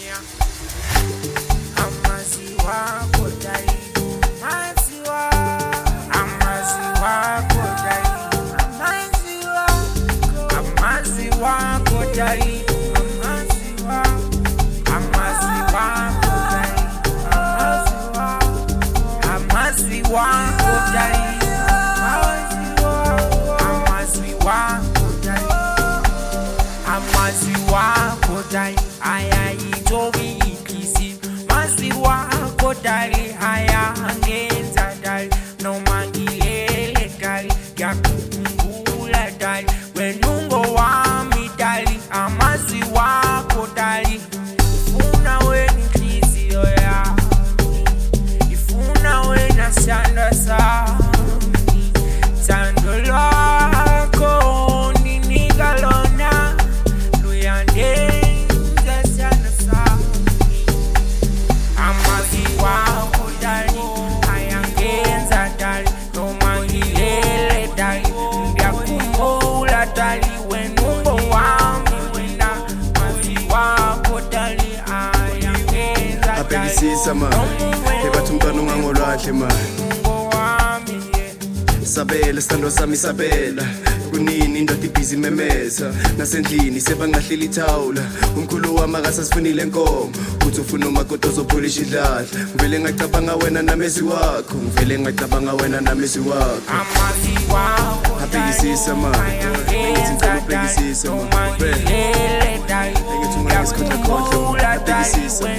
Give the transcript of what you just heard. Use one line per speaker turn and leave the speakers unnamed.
Sabela sithando sami sabela kunini indoda ibhizi memeza nasendlini sebangahleli ithawula umkhulu wami akasasifunile enkomo uthi ufuna umakoti ozopholisha idlala ngivele ngacabanga wena namezi wakho ngivele ngacabanga wena namezi wakho abhekisisa mama ngithi ngicela ubhekisisa mama ngithi ungayisikhohle abhekisisa